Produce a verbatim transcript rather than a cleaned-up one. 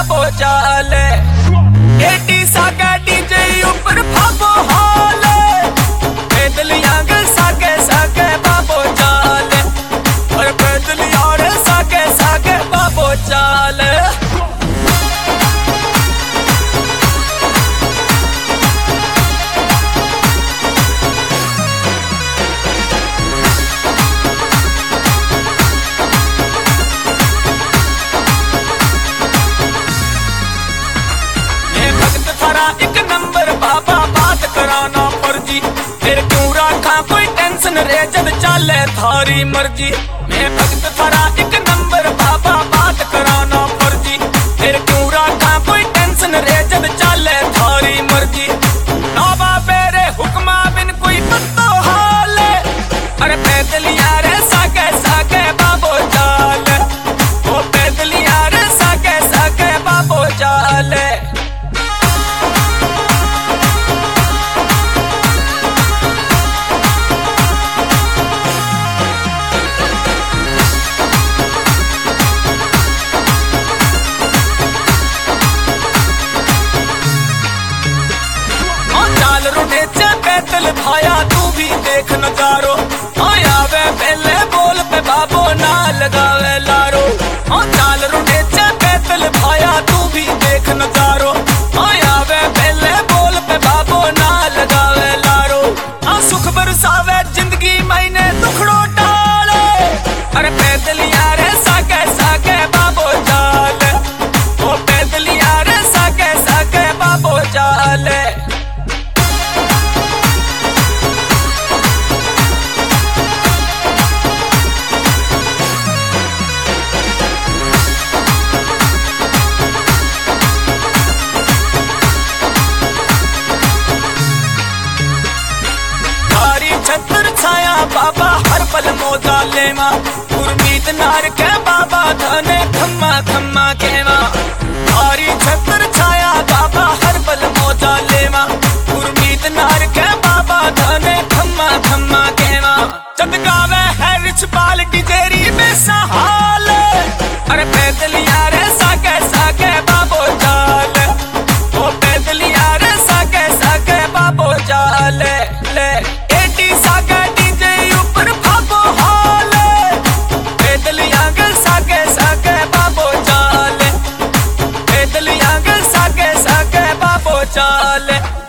बाबो चाले एटी साके डीजे ऊपर भाबो हाले पैदल यांग साके साके बाबो चाले और पैदल यार साके साके बाबो चाले। एक नंबर बाबा बात कराना फर्जी फिर क्यों रखा कोई टेंशन रे जब चले थारी मर्जी। मैं भक्त थारा एक नंबर बाबा बात कराना फर्जी फिर क्यों रखा कोई टेंशन रे जब चले थारी मर्जी। नौबा बेरे हुक्मा बिन कोई पत्तो हाले अरे पैदल यार साके साके बाबो चाले वो पैदल यार साके साके बाबो चाले। पैदल भाया तू भी देख नजारो आया वे पहले बोल पे बाबो ना लगावे लारो। हाँ चाल रुने चे पैदल भाया तू भी देख नजारो आया वे पहले बोल पे बाबो ना लगावे लारो। हाँ सुख बरसावे जिंदगी मैंने दुखड़ो टाले अरे पैदल यार साके साके बाबो चाले वो पैदल यार साके साके बाबो चाले। छत्र छाया बाबा हर पल मोजा लेवा गुरमीत नार के बाबा धने खम्मा खम्मा केवा। हरी छत्र छाया बाबा हर पल मोजा लेवा गुरमीत नार के बाबा धने खम्मा खम्मा केवा। चटकावे है रिच बाल डिजेरी में सहाले अरे पैदल यार साके साके बाबो चाले वो पैदल यार साके साके बाबो चाले ले साके डीजे ऊपर भाबो हाले पैदल यांग साके साके बाबो चाले पैदल यांग साके साके बाबो चाले।